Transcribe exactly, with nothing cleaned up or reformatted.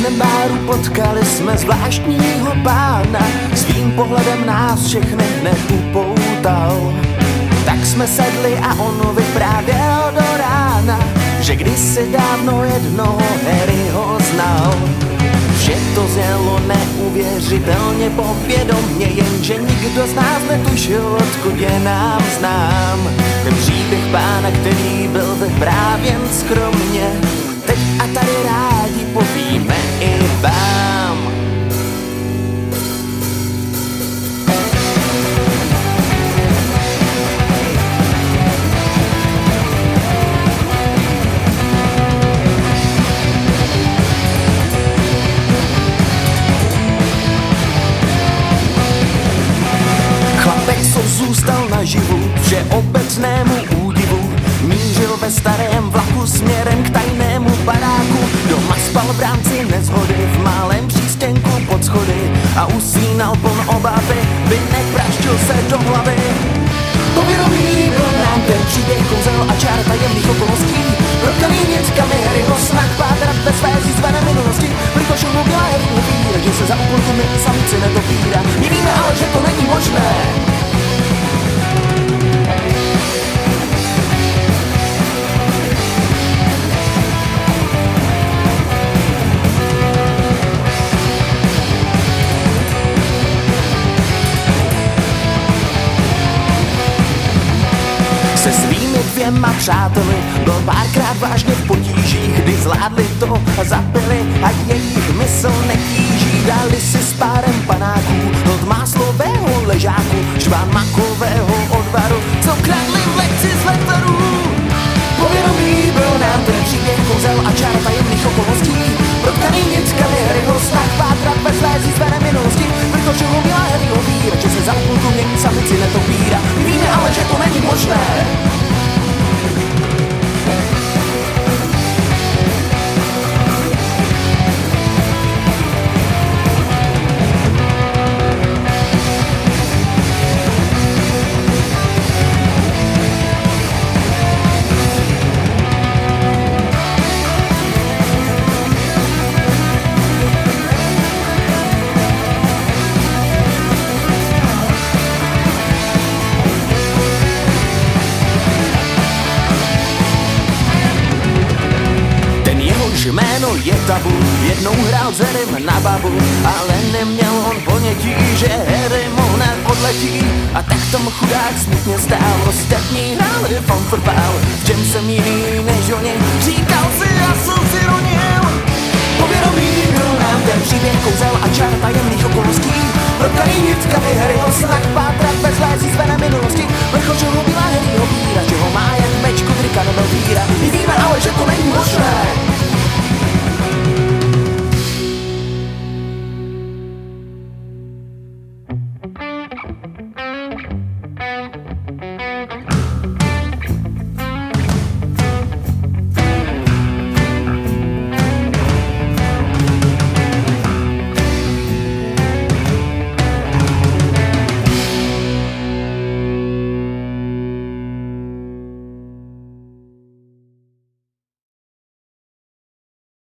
černém báru potkali jsme zvláštního pána. Svým pohledem nás všechny hned upoutal. Tak jsme sedli a on vyprávěl do rána, že kdysi dávno jednoho Harryho znal. Že to znělo neuvěřitelně povědomně, jenže nikdo z nás netušil, odkud je nám znám. Ten příběh pána, který byl vyprávěn skromně, teď a tady rádi povíme i vám. Zůstal naživu všeobecnému údivu. Mířil ve starém vlaku směrem k tajnému baráku. Doma spal v rámci nezhody v malém přístěnku pod schody a usínal pln obavy, vinek praštil se do hlavy. Povědomí byl nám ten příběh kouzel a čár tajemných okolností. Protkaný nitkami Harryho snah pátrat ve své zízvané minulosti. Jelikož mu byla Harryho víra, že se za úplnku my samici netopírá. My víme ale, že to není možné. Se svými dvěma přáteli byl párkrát vážně v potížích, kdy zvládli to a zapili a jejich mysl netíží. Dali si s párem panáků od máslového ležáku, šván makového odvaru, co kradli v lekci z letarů. Povědomí byl nám ten příběh kouzel a čár tajemných okolností. Protkaný nitkami Harryho snah pátrat ve své zízvané minulosti. Protože mu byla Harryho víra, že se za úplnku mění samici netopírá. My víme ale, že to není možné. Jméno je tabu, jednou hrál s Harrym na babu, ale neměl on ponětí, že Harry mu hned odletí. A tak tam chudák smutně stál, ostatní hráli fanfrbál. V čem jsem jiný než oni, říkal si a slzy ronil. Povědomí byl nám ten příběh kouzel a čár tajemných okolností. Protkaný nitkami Harryho snah pátrat ve své zízvané minulosti. Vrchol, že mu byla Harryho víra, že ho má jen mečku, drika nebo víra. My víme ale, že to není možné.